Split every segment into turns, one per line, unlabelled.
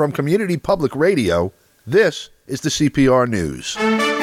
From Community Public Radio, this is the CPR News.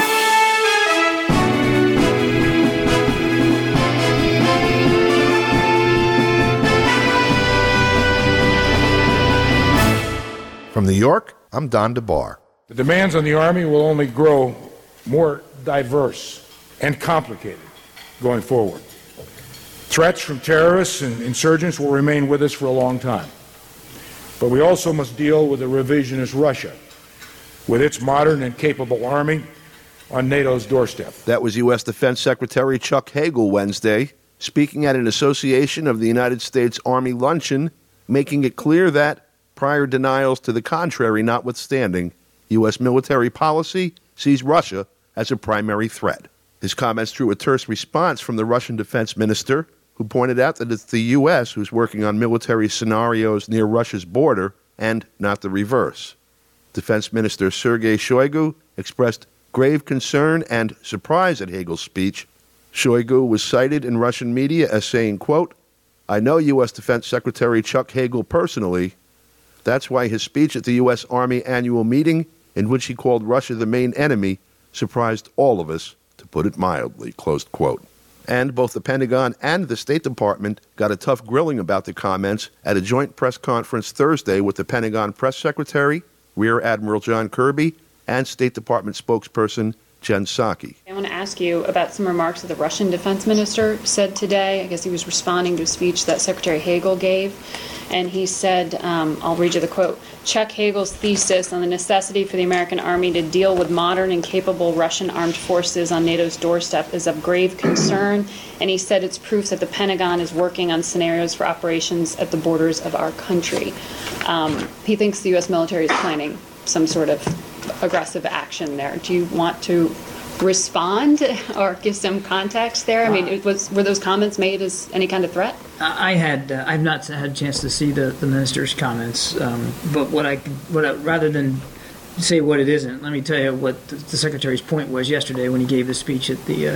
From New York, I'm Don DeBar.
The demands on the Army will only grow more diverse and complicated going forward. Threats from terrorists and insurgents will remain with us for a long time. But we also must deal with a revisionist Russia, with its modern and capable army on NATO's doorstep.
That was U.S. Defense Secretary Chuck Hagel Wednesday, speaking at an Association of the United States Army luncheon, making it clear that, prior denials to the contrary notwithstanding, U.S. military policy sees Russia as a primary threat. His comments drew a terse response from the Russian defense minister, who pointed out that it's the U.S. who's working on military scenarios near Russia's border and not the reverse. Defense Minister Sergei Shoigu expressed grave concern and surprise at Hagel's speech. Shoigu was cited in Russian media as saying, quote, "I know U.S. Defense Secretary Chuck Hagel personally. That's why his speech at the U.S. Army annual meeting, in which he called Russia the main enemy, surprised all of us, to put it mildly," closed quote. And both the Pentagon and the State Department got a tough grilling about the comments at a joint press conference Thursday with the Pentagon Press Secretary, Rear Admiral John Kirby, and State Department spokesperson Jen Psaki.
I want to ask you about some remarks that the Russian defense minister said today. I guess he was responding to a speech that Secretary Hagel gave. And he said, I'll read you the quote, "Chuck Hagel's thesis on the necessity for the American Army to deal with modern and capable Russian armed forces on NATO's doorstep is of grave concern." And he said it's proof that the Pentagon is working on scenarios for operations at the borders of our country. He thinks the U.S. military is planning some sort of aggressive action there. Do you want to respond or give some context there? I mean, were those comments made as any kind of threat?
I've not had a chance to see the minister's comments, but rather than say what it isn't, let me tell you what the secretary's point was yesterday when he gave the speech at the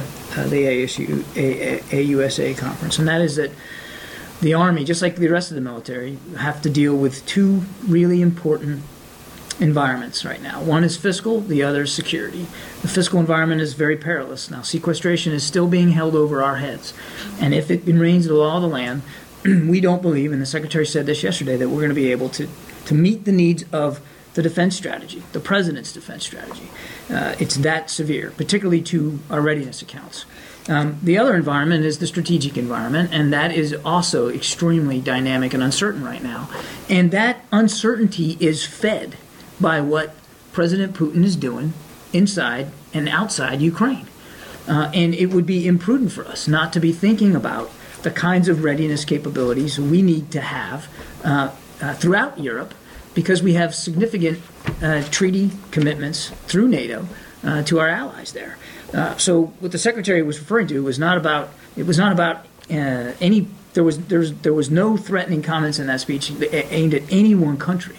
AUSA conference, and that is that the Army, just like the rest of the military, have to deal with two really important environments right now. One is fiscal, the other is security. The fiscal environment is very perilous. Now, sequestration is still being held over our heads. And if it rains the law of the land, we don't believe, and the Secretary said this yesterday, that we're going to be able to meet the needs of the defense strategy, the President's defense strategy. It's that severe, particularly to our readiness accounts. The other environment is the strategic environment, and that is also extremely dynamic and uncertain right now. And that uncertainty is fed by what President Putin is doing inside and outside Ukraine. And it would be imprudent for us not to be thinking about the kinds of readiness capabilities we need to have throughout Europe, because we have significant treaty commitments through NATO to our allies there. So what the Secretary was referring to was not about any. There was no threatening comments in that speech aimed at any one country.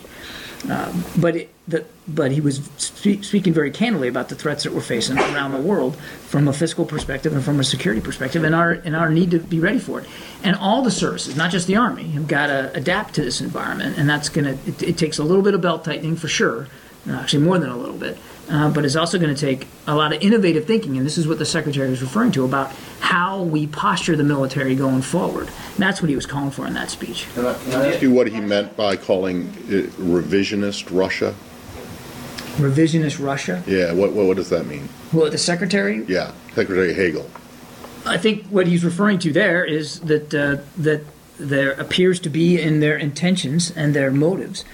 But he was speaking very candidly about the threats that we're facing around the world from a fiscal perspective and from a security perspective, and our need to be ready for it. And all the services, not just the Army, have got to adapt to this environment, and that's it takes a little bit of belt tightening for sure, actually more than a little bit, but it's also going to take a lot of innovative thinking, and this is what the Secretary was referring to about how we posture the military going forward. And that's what he was calling for in that speech.
Can I ask you what he meant by calling it revisionist Russia?
Revisionist Russia?
Yeah, what does that mean?
Well, the Secretary?
Yeah, Secretary Hagel.
I think what he's referring to there is that there appears to be in their intentions and their motives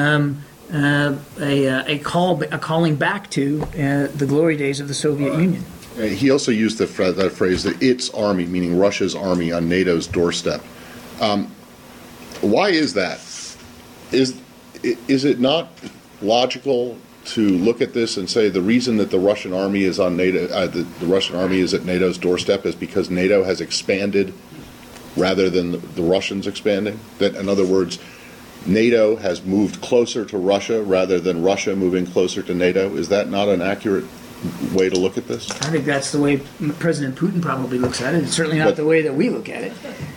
a calling back to the glory days of the Soviet Union.
He also used that phrase, that its army, meaning Russia's army, on NATO's doorstep. Why is that? Is it not logical to look at this and say the reason that the Russian army is on NATO, the Russian army is at NATO's doorstep, is because NATO has expanded rather than the Russians expanding? That, in other words, NATO has moved closer to Russia rather than Russia moving closer to NATO? Is that not an accurate way to look at this?
I think that's the way President Putin probably looks at it. It's certainly not the way that we look at it.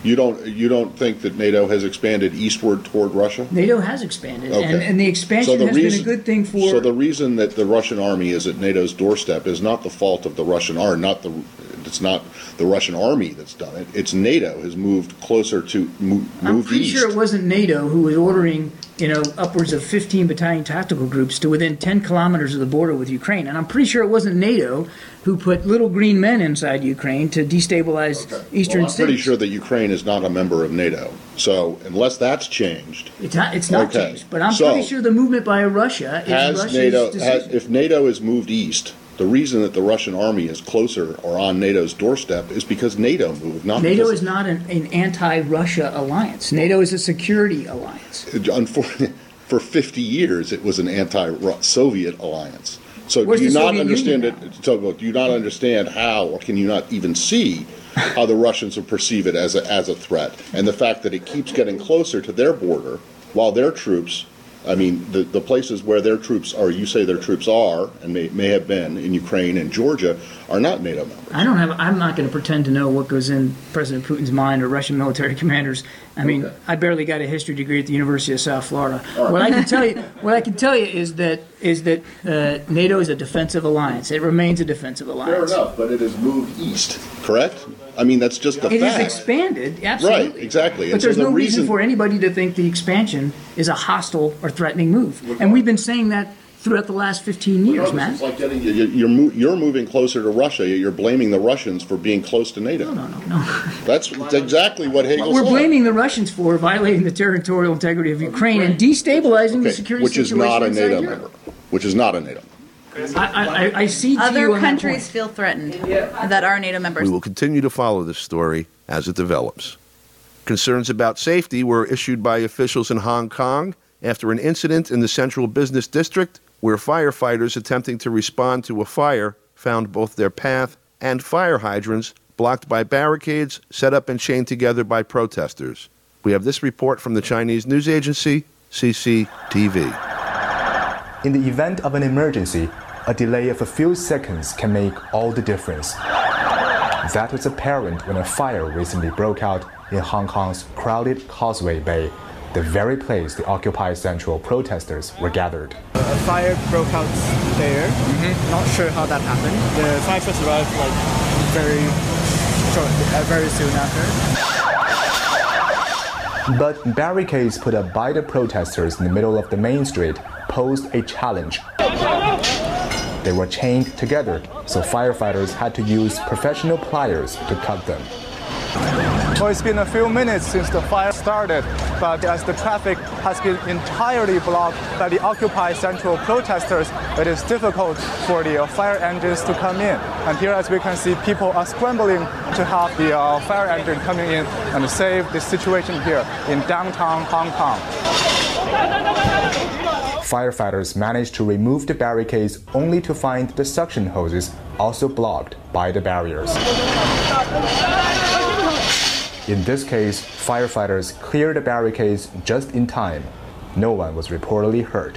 You don't think that NATO has expanded eastward toward Russia?
NATO has expanded,
Okay.
and the expansion has been a good thing for.
So the reason that the Russian army is at NATO's doorstep is not the fault of the Russian army. It's not the Russian army that's done it. It's NATO has moved closer to moved
I'm pretty
east.
sure it wasn't NATO who was ordering, upwards of 15 battalion tactical groups to within 10 kilometers of the border with Ukraine. And I'm pretty sure it wasn't NATO who put little green men inside Ukraine to destabilize eastern
I'm pretty
states.
sure that Ukraine is not a member of NATO. So unless that's changed,
It's not
Okay.
changed. But I'm
So,
pretty sure the movement by Russia is
has
Russia's
NATO
decision.
if NATO is moved east, the reason that the Russian army is closer or on NATO's doorstep is because NATO moved, not
NATO
because
is not an anti-Russia alliance. NATO is a security alliance.
Unfortunately, for 50 years, it was an anti-Soviet alliance. So
Where's
do you
the
not
Soviet
understand
Union
it? So do you not understand how, or can you not even see how the Russians will perceive it as a threat? And the fact that it keeps getting closer to their border, while their troops, I mean, the places where their troops are, you say their troops are, and may have been in Ukraine and Georgia, are not NATO members.
I'm not going to pretend to know what goes in President Putin's mind or Russian military commanders. I mean, I barely got a history degree at the University of South Florida. What I can tell you is that NATO is a defensive alliance. It remains a defensive alliance.
Fair enough, but it has moved east, correct? I mean, that's just a
It
fact.
has expanded, absolutely.
Right, exactly.
But
And so
there's
the
no reason
reason-
for anybody to think the expansion is a hostile or threatening move. And we've been saying that throughout the last 15 years, man.
It's like you're moving closer to Russia. You're blaming the Russians for being close to NATO.
No.
That's exactly what Hegel
What we're
said.
blaming the Russians for violating the territorial integrity of Ukraine and destabilizing the
Okay,
security
which is
situation
not a
inside
NATO
Europe.
member. Which is not a NATO member.
I see to you
Other
on that
countries
point.
feel threatened that are NATO members.
We will continue to follow this story as it develops. Concerns about safety were issued by officials in Hong Kong after an incident in the Central Business District where firefighters attempting to respond to a fire found both their path and fire hydrants blocked by barricades set up and chained together by protesters. We have this report from the Chinese news agency, CCTV.
In the event of an emergency, a delay of a few seconds can make all the difference. That was apparent when a fire recently broke out in Hong Kong's crowded Causeway Bay, the very place the Occupy Central protesters were gathered.
A fire broke out there. Not sure how that happened. The fire trucks arrived very soon after.
But barricades put up by the protesters in the middle of the main street posed a challenge. They were chained together, so firefighters had to use professional pliers to cut them.
Well, it's been a few minutes since the fire started, but as the traffic has been entirely blocked by the Occupy Central protesters, it is difficult for the fire engines to come in. And here, as we can see, people are scrambling to have the fire engine coming in and save the situation here in downtown Hong Kong.
Firefighters managed to remove the barricades only to find the suction hoses also blocked by the barriers. In this case, firefighters cleared the barricades just in time. No one was reportedly hurt.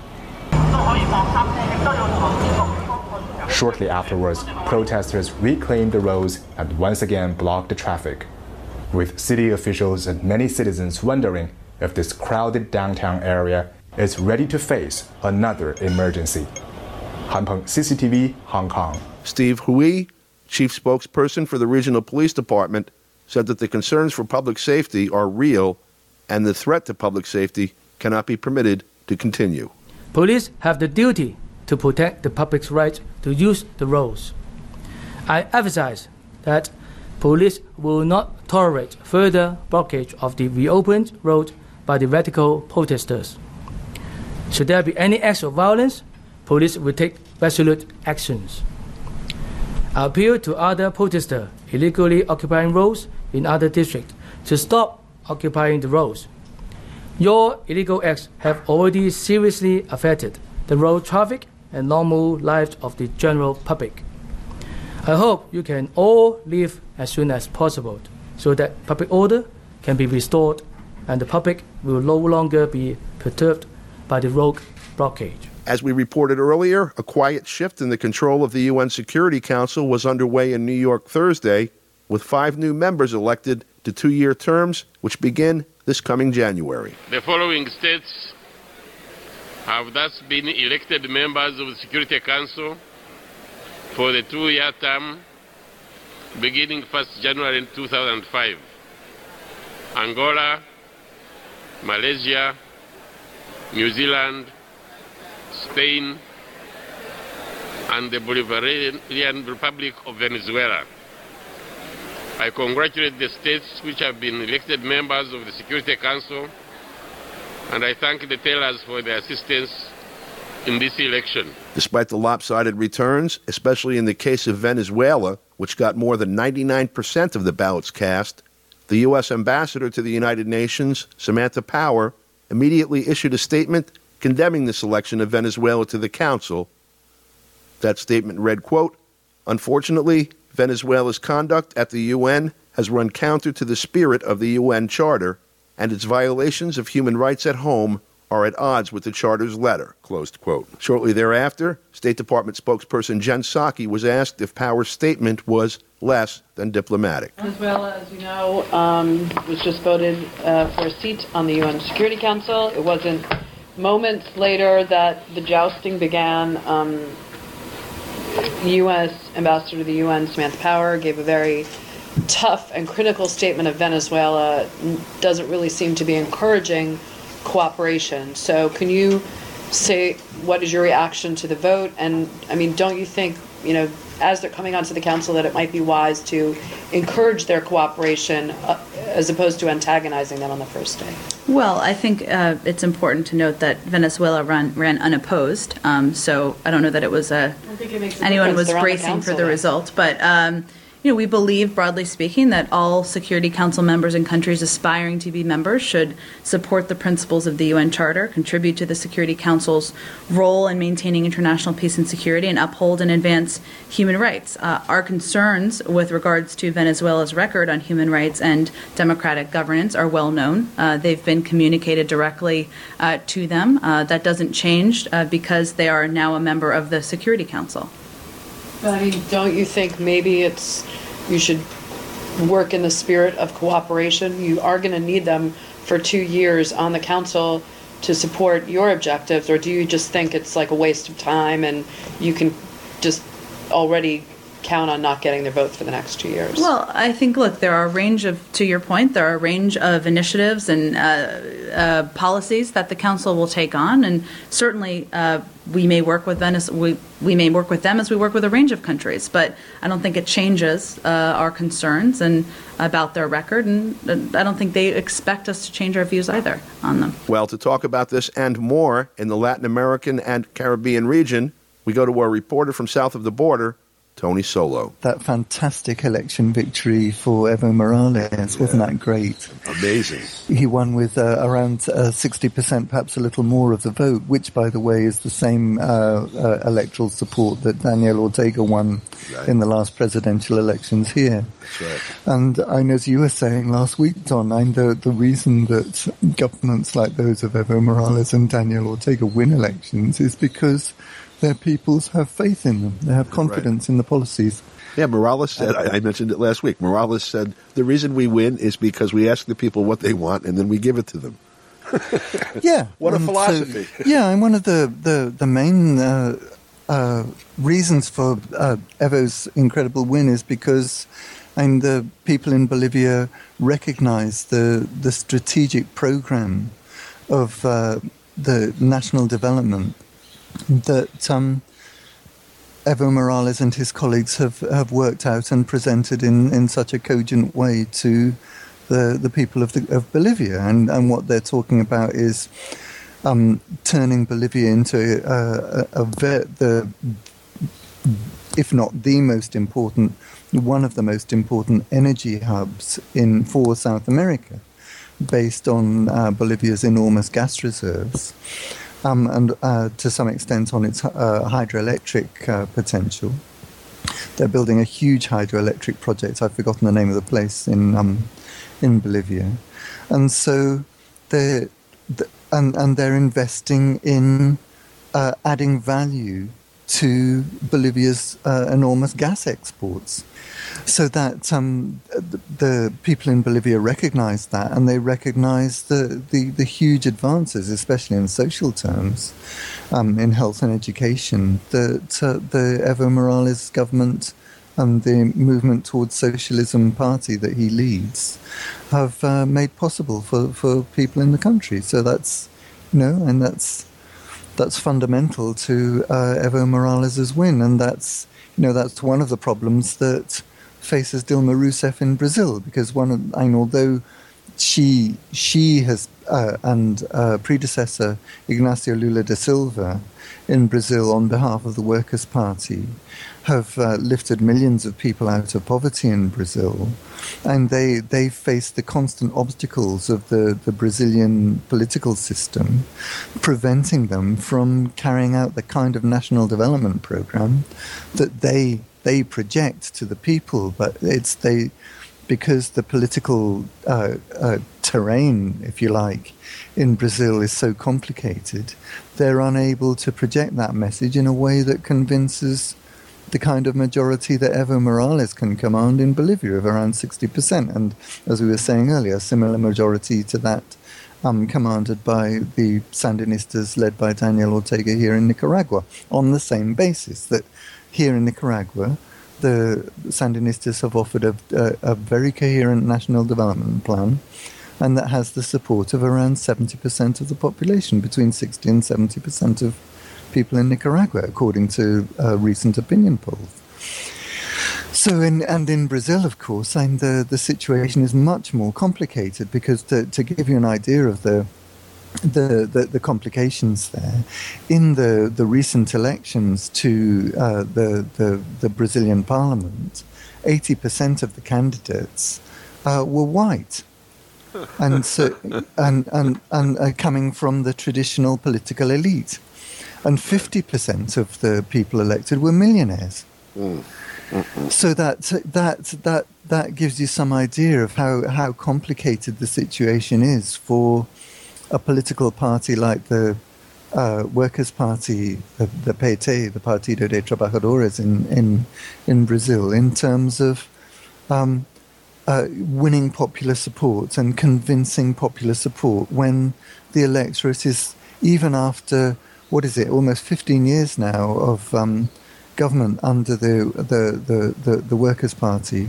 Shortly afterwards, protesters reclaimed the roads and once again blocked the traffic, with city officials and many citizens wondering if this crowded downtown area is ready to face another emergency. Han Peng, CCTV, Hong Kong.
Steve Hui, chief spokesperson for the regional police department, said that the concerns for public safety are real and the threat to public safety cannot be permitted to continue.
Police have the duty to protect the public's right to use the roads. I emphasize that police will not tolerate further blockage of the reopened road by the radical protesters. Should there be any acts of violence, police will take resolute actions. I appeal to other protesters illegally occupying roads in other districts to stop occupying the roads. Your illegal acts have already seriously affected the road traffic and normal lives of the general public. I hope you can all leave as soon as possible so that public order can be restored and the public will no longer be perturbed by the road blockage.
As we reported earlier, a quiet shift in the control of the UN Security Council was underway in New York Thursday, with 5 new members elected to 2-year terms, which begin this coming January.
The following states have thus been elected members of the Security Council for the 2-year term beginning 1st January 2005. Angola, Malaysia, New Zealand, Spain, and the Bolivarian Republic of Venezuela. I congratulate the states which have been elected members of the Security Council, and I thank the tellers for their assistance in this election.
Despite the lopsided returns, especially in the case of Venezuela, which got more than 99% of the ballots cast, the U.S. ambassador to the United Nations, Samantha Power, immediately issued a statement condemning the selection of Venezuela to the Council. That statement read, quote, "Unfortunately, Venezuela's conduct at the UN has run counter to the spirit of the UN Charter, and its violations of human rights at home are at odds with the Charter's letter," closed quote. Shortly thereafter, State Department spokesperson Jen Psaki was asked if Power's statement was less than diplomatic.
Venezuela, as you know, was just voted for a seat on the UN Security Council. It wasn't moments later that the jousting began. U.S. Ambassador to the UN, Samantha Power, gave a very tough and critical statement of Venezuela. Doesn't really seem to be encouraging cooperation. So can you say what is your reaction to the vote? And I mean, don't you think, you know, as they're coming onto the council, that it might be wise to encourage their cooperation as opposed to antagonizing them on the first day?
Well, I think it's important to note that Venezuela ran unopposed. So I don't know that it was anyone was bracing for the result, but you know, we believe, broadly speaking, that all Security Council members and countries aspiring to be members should support the principles of the UN Charter, contribute to the Security Council's role in maintaining international peace and security, and uphold and advance human rights. Our concerns with regards to Venezuela's record on human rights and democratic governance are well known. They've been communicated directly to them. That doesn't change because they are now a member of the Security Council.
But I mean, don't you think maybe you should work in the spirit of cooperation? You are going to need them for 2 years on the council to support your objectives, or do you just think it's like a waste of time and you can just already count on not getting their vote for the next 2 years?
Well, I think, look, there are a range of, to your point, there are a range of initiatives and policies that the council will take on, and certainly we may work with we may work with them as we work with a range of countries, but I don't think it changes our concerns and about their record, and I don't think they expect us to change our views either on them.
Well, to talk about this and more in the Latin American and Caribbean region, we go to our reporter from south of the border, Tony Solo.
That fantastic election victory for Evo Morales, wasn't that great?
Amazing.
He won with around 60%, perhaps a little more of the vote, which, by the way, is the same electoral support that Daniel Ortega won in the last presidential elections here.
That's right.
And as you were saying last week, Don, the reason that governments like those of Evo Morales and Daniel Ortega win elections is because their peoples have faith in them. They have confidence in the policies.
Yeah, Morales said, I mentioned it last week, Morales said, the reason we win is because we ask the people what they want and then we give it to them.
Yeah.
What a philosophy.
So, yeah, and one of the main reasons for Evo's incredible win is because the people in Bolivia recognize the strategic program of the national development that Evo Morales and his colleagues have worked out and presented in such a cogent way to the people of Bolivia. And what they're talking about is turning Bolivia into if not the most important, one of the most important energy hubs for South America, based on Bolivia's enormous gas reserves. And to some extent on its hydroelectric potential. They're building a huge hydroelectric project. I've forgotten the name of the place in Bolivia, and so they're investing in adding value to Bolivia's enormous gas exports. So that the people in Bolivia recognize that, and they recognize the huge advances, especially in social terms, in health and education, that the Evo Morales government and the movement towards socialism party that he leads have made possible for people in the country. So that's, and that's fundamental to Evo Morales' win, and that's one of the problems that faces Dilma Rousseff in Brazil, because although she has and predecessor Ignacio Lula da Silva in Brazil on behalf of the Workers' Party have lifted millions of people out of poverty in Brazil, and they face the constant obstacles of the Brazilian political system, preventing them from carrying out the kind of national development program that they project to the people, but because the political terrain, if you like, in Brazil is so complicated, they're unable to project that message in a way that convinces the kind of majority that Evo Morales can command in Bolivia of around 60%. And as we were saying earlier, a similar majority to that commanded by the Sandinistas led by Daniel Ortega here in Nicaragua, on the same basis that here in Nicaragua, the Sandinistas have offered a very coherent national development plan, and that has the support of around 70% of the population, between 60 and 70% of people in Nicaragua, according to recent opinion polls. So, in Brazil, of course, the situation is much more complicated, because to give you an idea of the complications there, in the recent elections to the Brazilian parliament, 80% of the candidates were white, and so and coming from the traditional political elite, and 50% of the people elected were millionaires. So that gives you some idea of how complicated the situation is for a political party like the Workers' Party, the PT, the Partido de Trabajadores in Brazil, in terms of winning popular support and convincing popular support when the electorate is, even after, almost 15 years now of government under the Workers' Party,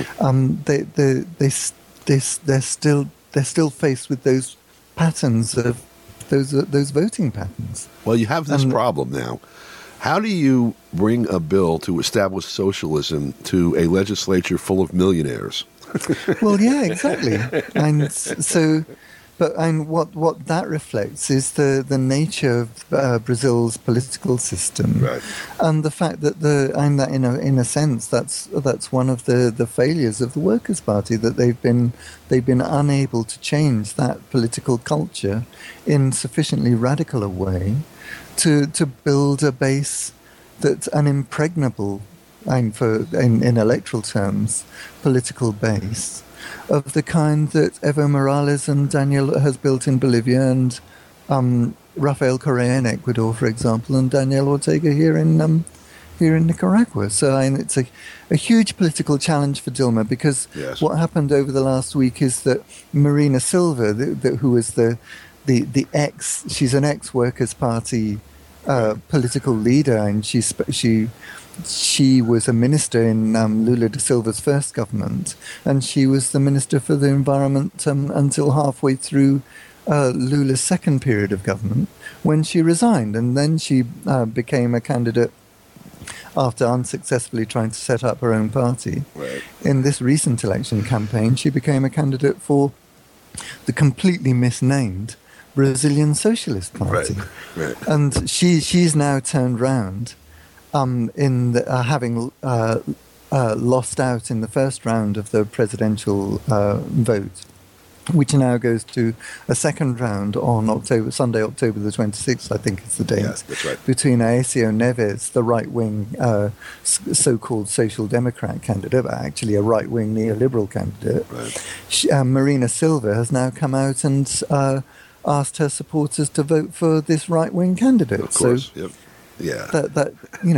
they're still faced with those patterns of those voting patterns.
Well, you have this problem now. How do you bring a bill to establish socialism to a legislature full of millionaires?
Well, yeah, exactly. And so, what that reflects is the nature of Brazil's political system,
right,
and the fact that in a sense that's one of the failures of the Workers' Party, that they've been unable to change that political culture in sufficiently radical a way to build a base that's an impregnable, in electoral terms, political base of the kind that Evo Morales and Daniel has built in Bolivia, and Rafael Correa in Ecuador, for example, and Daniel Ortega here in Nicaragua. So it's a huge political challenge for Dilma, because what happened over the last week is that Marina Silva, who was she's an ex-Workers' Party political leader, and she was a minister in Lula da Silva's first government, and she was the Minister for the Environment until halfway through Lula's second period of government, when she resigned, and then she became a candidate after unsuccessfully trying to set up her own party.
Right.
In this recent election campaign, she became a candidate for the completely misnamed Brazilian Socialist Party.
Right.
And she's now turned round, having lost out in the first round of the presidential vote, which now goes to a second round on Sunday, October the 26th, I think is the date.
Yes, that's right.
Between Aécio Neves, the right-wing so-called social democrat candidate, but actually a right-wing neoliberal candidate.
Right.
Marina Silva has now come out and asked her supporters to vote for this right-wing candidate.
Of course,
So,
Yeah.
That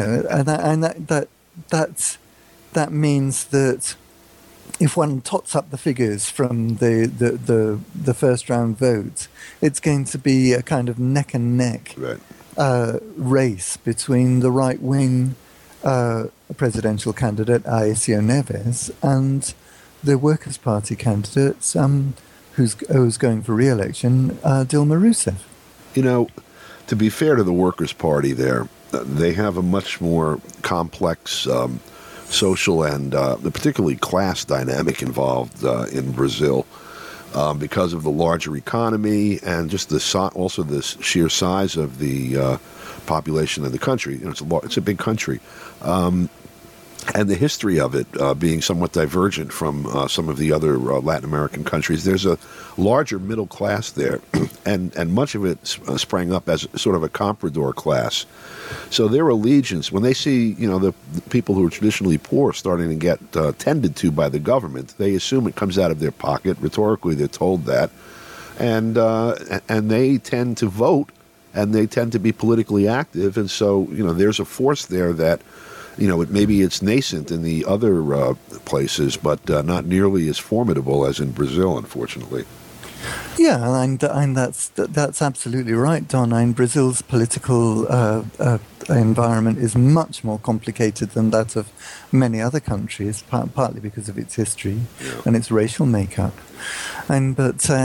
that means that if one tots up the figures from the first round vote, it's going to be a kind of neck and neck race between the right wing presidential candidate Aécio Neves and the Workers' Party candidate who's going for re-election, Dilma Rousseff.
You know, to be fair to the Workers' Party there, they have a much more complex social and particularly class dynamic involved in Brazil because of the larger economy and just also the sheer size of the population of the country. You know, it's a big country. And the history of it being somewhat divergent from some of the other Latin American countries. There's a larger middle class there, and much of it sprang up as sort of a comprador class. So their allegiance, when they see, you know, the people who are traditionally poor starting to get tended to by the government, they assume it comes out of their pocket. Rhetorically, they're told that, and they tend to vote, and they tend to be politically active. And so, you know, there's a force there that, you know, maybe it's nascent in the other places, but not nearly as formidable as in Brazil, unfortunately.
Yeah, and that's absolutely right, Don. And Brazil's political environment is much more complicated than that of many other countries, partly because of its history and its racial makeup. At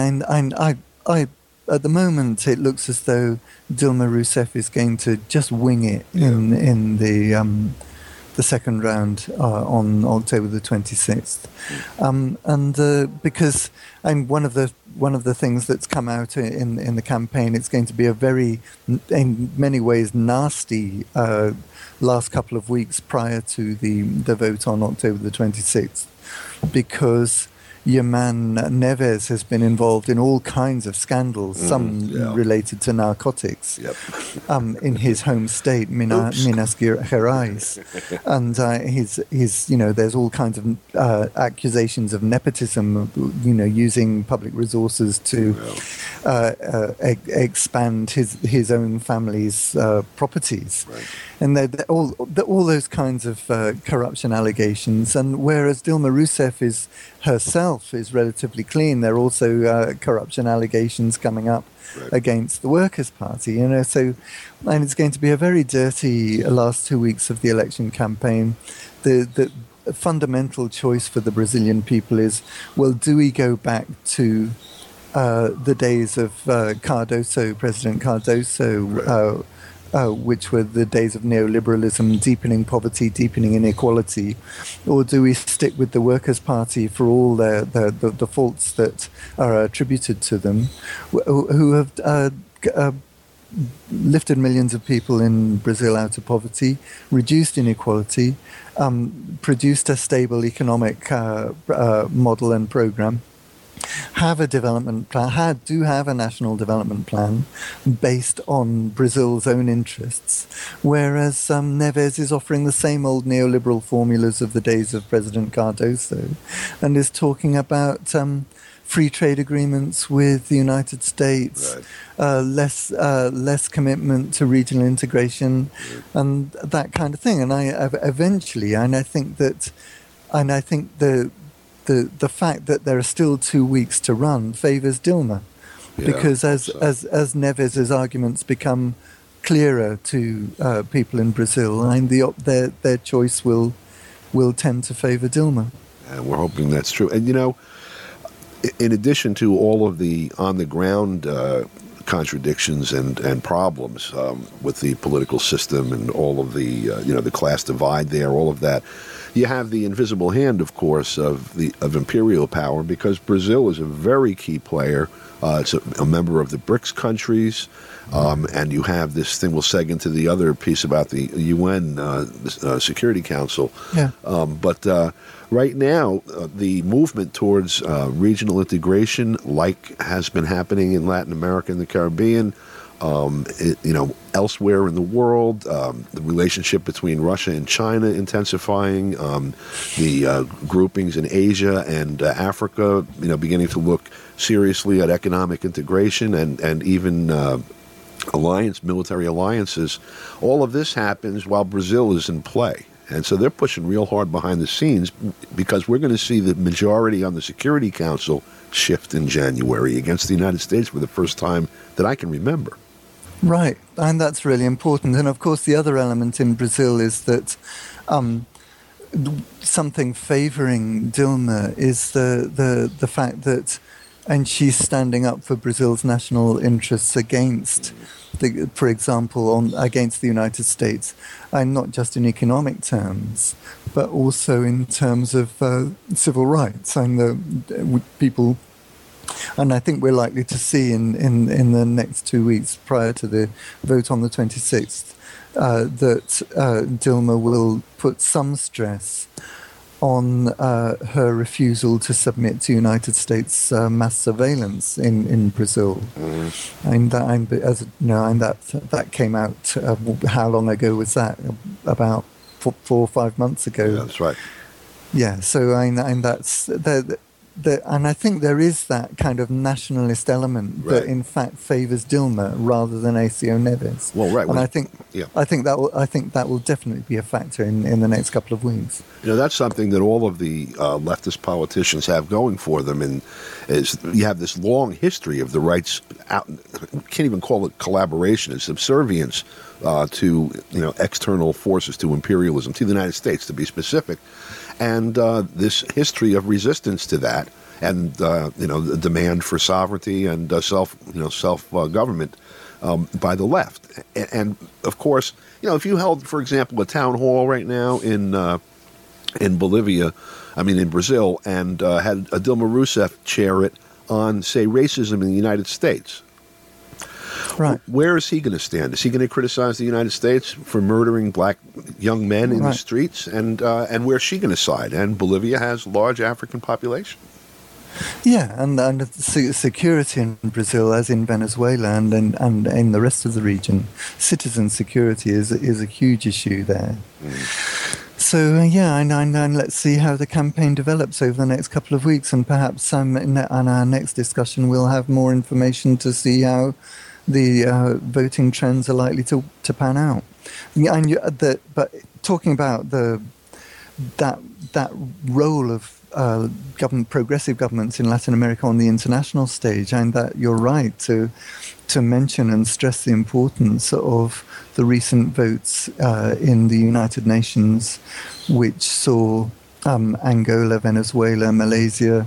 the moment, it looks as though Dilma Rousseff is going to just wing it in the second round on October the 26th, because one of the things that's come out in the campaign, it's going to be a very, in many ways, nasty last couple of weeks prior to the vote on October the 26th, because your man Neves has been involved in all kinds of scandals, some related to narcotics, in his home state, Minas Gerais, and he's you know, there's all kinds of accusations of nepotism, you know, using public resources to expand his own family's properties, and all those kinds of corruption allegations. And whereas Dilma Rousseff herself is relatively clean, there are also corruption allegations coming up against the Workers' Party, you know. So, and it's going to be a very dirty last 2 weeks of the election campaign. The fundamental choice for the Brazilian people is, well, do we go back to the days of President Cardoso, which were the days of neoliberalism, deepening poverty, deepening inequality, or do we stick with the Workers' Party for all the faults that are attributed to them, who have lifted millions of people in Brazil out of poverty, reduced inequality, produced a stable economic model and program, have a development plan, do have a national development plan based on Brazil's own interests, whereas Neves is offering the same old neoliberal formulas of the days of President Cardoso, and is talking about free trade agreements with the United States, less commitment to regional integration, and that kind of thing. And I think the fact that there are still 2 weeks to run favours Dilma, because as Neves's arguments become clearer to people in Brazil, and their choice will tend to favour Dilma.
And we're hoping that's true. And you know, in addition to all of the on-the-ground contradictions and problems with the political system and all of the the class divide there, all of that, you have the invisible hand, of course, of imperial power, because Brazil is a very key player. It's a member of the BRICS countries, and you have this thing. We'll seg into the other piece about the UN Security Council.
Yeah.
But right now, the movement towards regional integration, like has been happening in Latin America and the Caribbean, elsewhere in the world, the relationship between Russia and China intensifying, the groupings in Asia and Africa, beginning to look seriously at economic integration, and even military alliances. All of this happens while Brazil is in play. And so they're pushing real hard behind the scenes because we're going to see the majority on the Security Council shift in January against the United States for the first time that I can remember.
Right, and that's really important. And of course, the other element in Brazil is that something favouring Dilma is the fact that, and she's standing up for Brazil's national interests against, for example, against the United States, and not just in economic terms, but also in terms of civil rights and people. And I think we're likely to see in the next 2 weeks prior to the vote on the 26th that Dilma will put some stress on her refusal to submit to United States mass surveillance in Brazil. And that came out. How long ago was that? About 4 or 5 months ago.
Yeah, that's right.
Yeah. So and that's and I think there is that kind of nationalist element that, in fact, favours Dilma rather than ACO Neves.
Well, right.
And I think that will definitely be a factor in the next couple of weeks.
You know, that's something that all of the leftist politicians have going for them, and is you have this long history of the right's can't even call it collaboration; it's subservience to external forces, to imperialism, to the United States, to be specific. And this history of resistance to that, and the demand for sovereignty and self government by the left, and of course, if you held, for example, a town hall right now in Brazil, and had a Dilma Rousseff chair it on, say, racism in the United States.
Right.
Where is he going to stand? Is he going to criticize the United States for murdering black young men in the streets? And where's she going to side? And Bolivia has a large African population.
Yeah, and security in Brazil, as in Venezuela and in the rest of the region, citizen security is a huge issue there. So, and let's see how the campaign develops over the next couple of weeks, and perhaps in our next discussion we'll have more information to see how the voting trends are likely to pan out. But talking about that role of progressive governments in Latin America on the international stage, and that you're right to mention and stress the importance of the recent votes in the United Nations, which saw Angola, Venezuela, Malaysia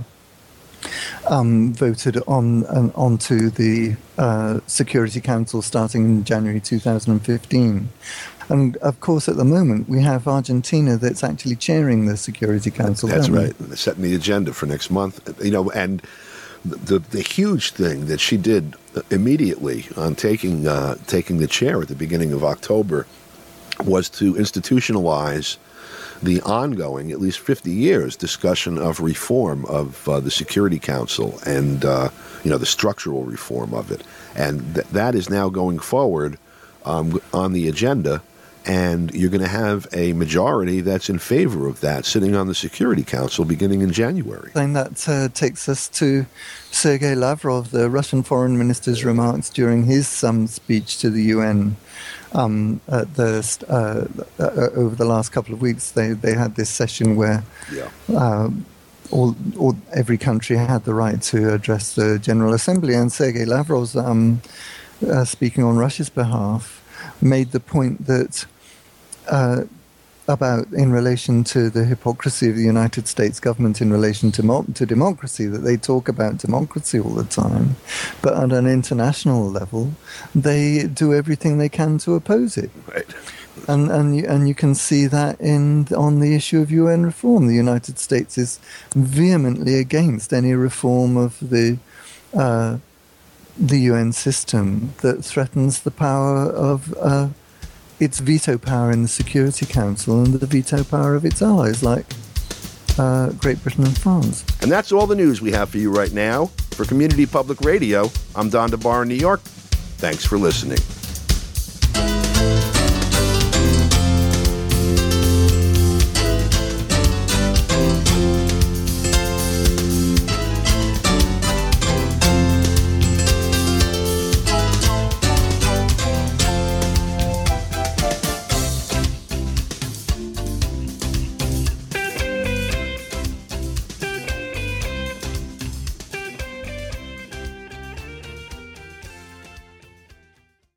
voted onto the Security Council starting in January 2015. And of course, at the moment, we have Argentina that's actually chairing the Security Council.
That's right. They're setting the agenda for next month. And the huge thing that she did immediately on taking the chair at the beginning of October was to institutionalize the ongoing, at least 50 years, discussion of reform of the Security Council and the structural reform of it, and that is now going forward on the agenda. And you're going to have a majority that's in favor of that sitting on the Security Council beginning in January.
And that takes us to Sergei Lavrov, the Russian foreign minister's remarks during his speech to the UN over the last couple of weeks. They had this session where every country had the right to address the General Assembly, and Sergei Lavrov's speaking on Russia's behalf made the point that about in relation to the hypocrisy of the United States government in relation to democracy, that they talk about democracy all the time, but at an international level, they do everything they can to oppose it.
Right.
And you can see that on the issue of UN reform. The United States is vehemently against any reform of the UN system that threatens the power of its veto power in the Security Council and the veto power of its allies like Great Britain and France.
And that's all the news we have for you right now. For Community Public Radio, I'm Don DeBar in New York. Thanks for listening.